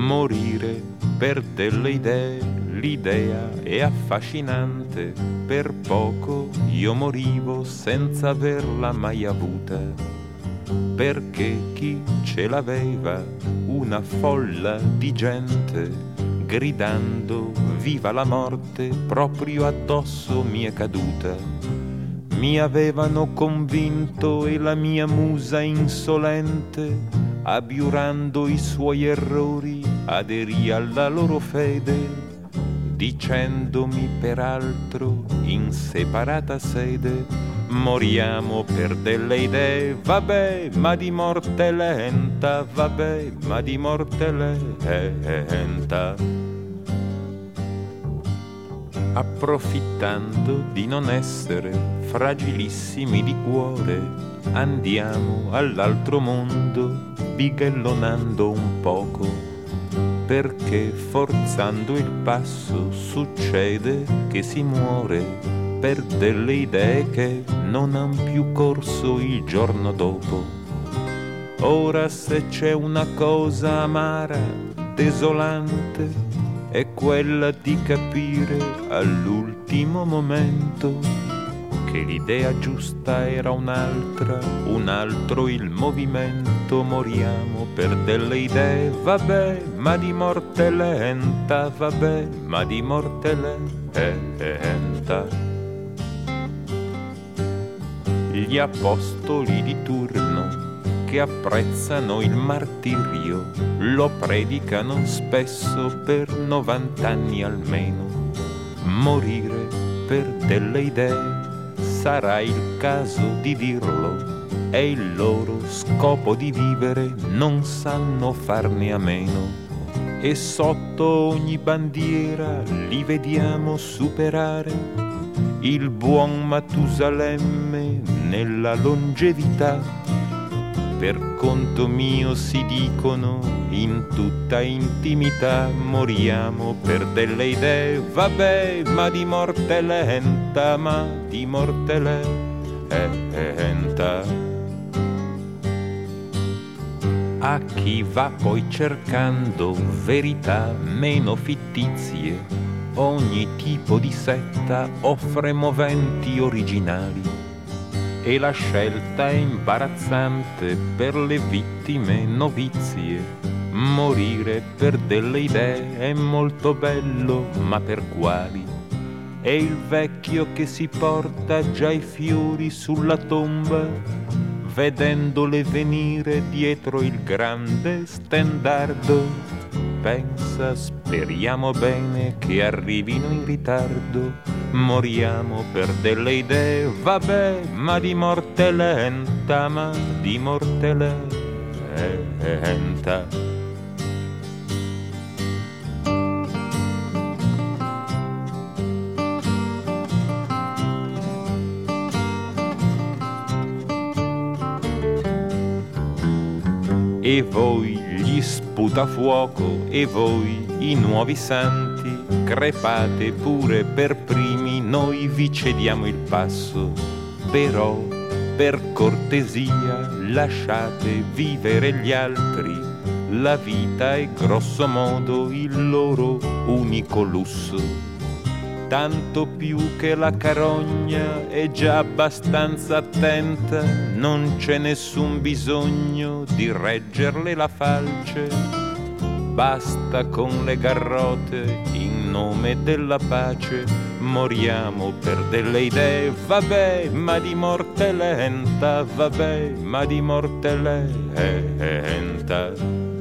morire per delle idee, l'idea è affascinante, per poco io morivo senza averla mai avuta, perché chi ce l'aveva, una folla di gente, gridando viva la morte, proprio addosso mi è caduta. Mi avevano convinto e la mia musa insolente, abiurando i suoi errori, aderì alla loro fede, dicendomi peraltro in separata sede: moriamo per delle idee, vabbè, ma di morte lenta, vabbè, ma di morte lenta. Approfittando di non essere fragilissimi di cuore, andiamo all'altro mondo bighellonando un poco, perché forzando il passo succede che si muore per delle idee che non han più corso il giorno dopo. Ora se c'è una cosa amara, desolante, è quella di capire all'ultimo momento che l'idea giusta era un'altra, un altro il movimento. Moriamo per delle idee, vabbè, ma di morte lenta, vabbè, ma di morte lenta. Gli apostoli di turno che apprezzano il martirio lo predicano spesso per 90 anni almeno. Morire per delle idee sarà il caso di dirlo, è il loro scopo di vivere, non sanno farne a meno. E sotto ogni bandiera li vediamo superare il buon Matusalemme nella longevità. Per conto mio si dicono in tutta intimità: moriamo per delle idee, vabbè, ma di morte lenta, ma di morte lenta. A chi va poi cercando verità meno fittizie, ogni tipo di setta offre moventi originali. E la scelta è imbarazzante per le vittime novizie. Morire per delle idee è molto bello, ma per quali? È il vecchio che si porta già i fiori sulla tomba, vedendole venire dietro il grande stendardo. Pensa, speriamo bene che arrivino in ritardo. Moriamo per delle idee, vabbè, ma di morte lenta, ma di morte lenta. E voi gli sputafuoco, e voi i nuovi santi, crepate pure per primi, noi vi cediamo il passo. Però, per cortesia, lasciate vivere gli altri. La vita è grosso modo il loro unico lusso. Tanto più che la carogna è già abbastanza attenta, non c'è nessun bisogno di reggerle la falce. Basta con le garrote in nome della pace. Moriamo per delle idee, vabbè, ma di morte lenta, vabbè, ma di morte lenta.